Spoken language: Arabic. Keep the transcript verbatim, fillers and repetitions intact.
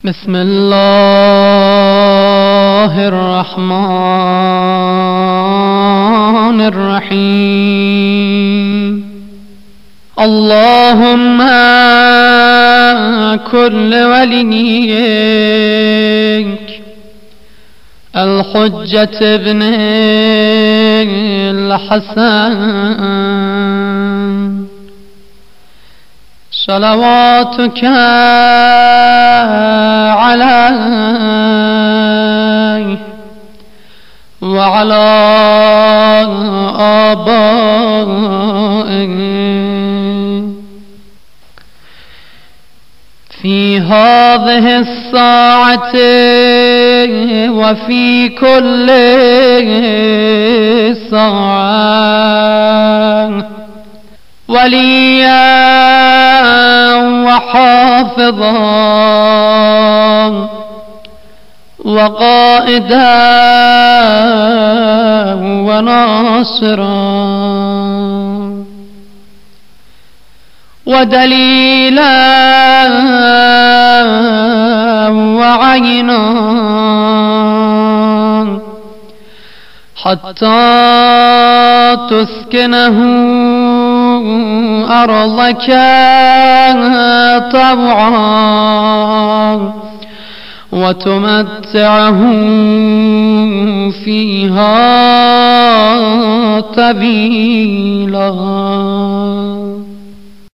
بسم الله الرحمن الرحيم. اللهم كن لوليك الحجة ابن الحسن صلواتك عليه وعلى آبائه في هذه الساعة وفي كل ساعة وليا وحافظا وقائدا وناصرا ودليلا وعينا حتى تسكنه أرضك طوعا وتمتعه فيها طويلا.